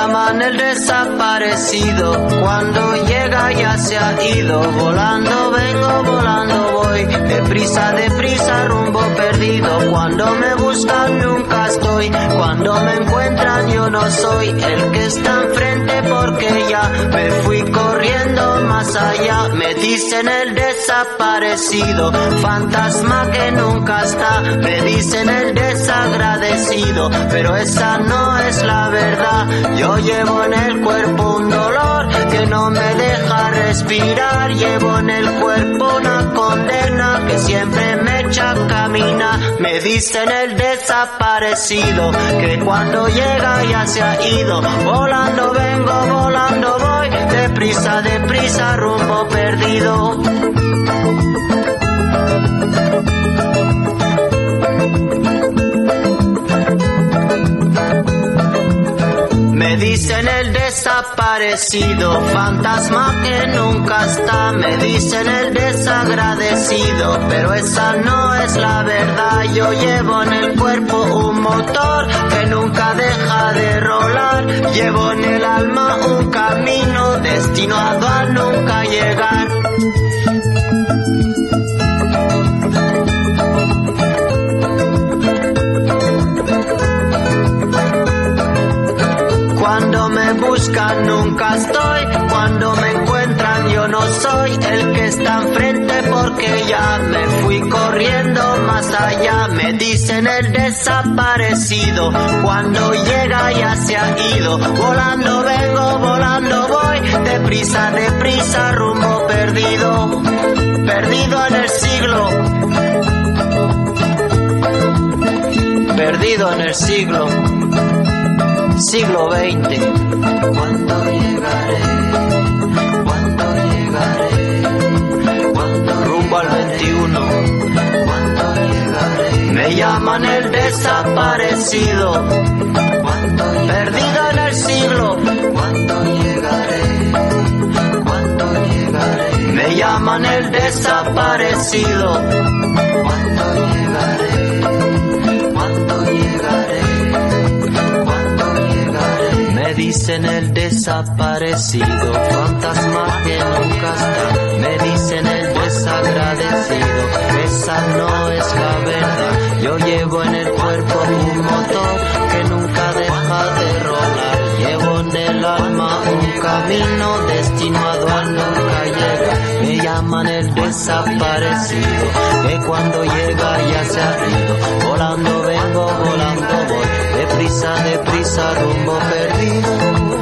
llaman el desaparecido, cuando llega ya se ha ido. Volando vengo, volando voy, deprisa, rumbo perdido. Cuando me buscan nunca estoy, cuando me encuentran yo no soy el que está enfrente, porque ya me fui corriendo más allá. Me dicen el desaparecido, fantasma que nunca está. Me dicen el desagradecido, pero esa no es la verdad. Yo llevo en el cuerpo un dolor que no me deja respirar. Llevo en el cuerpo una condena que siempre me echa a caminar. Me dicen el desaparecido, que cuando llega ya se ha ido. Volando vengo, volando voy, deprisa, rumbo perdido. Me dicen el desaparecido, fantasma que nunca está. Me dicen el desagradecido, pero esa no es la verdad. Yo llevo en el cuerpo un motor que nunca deja de rolar. Llevo en el alma un camino destinado a nunca llegar. Cuando me buscan nunca estoy, cuando me encuentran yo no soy el que está enfrente, porque ya me fui corriendo más allá. Me dicen el desaparecido, cuando llega ya se ha ido. Volando vengo, volando voy, deprisa, rumbo perdido, perdido en el siglo, perdido en el siglo XX. ¿Cuándo llegaré? ¿Cuándo llegaré? ¿Cuándo rumbo al 21? ¿Cuándo llegaré? Me llaman el desaparecido, perdido en el siglo. ¿Cuándo llegaré? ¿Cuándo llegaré? Me llaman el desaparecido. ¿Cuándo llegaré? ¿Cuándo llegaré? Me dicen el desaparecido, fantasma que nunca está. Me dicen el desagradecido, esa no es la verdad. Yo llevo en el cuerpo un motor que nunca deja de rolar. Llevo en el alma un camino destinado a nunca llegar. Me llaman el desaparecido, que cuando llega ya se ha ido. Volando vengo, volando voy, deprisa, rumbo perdido.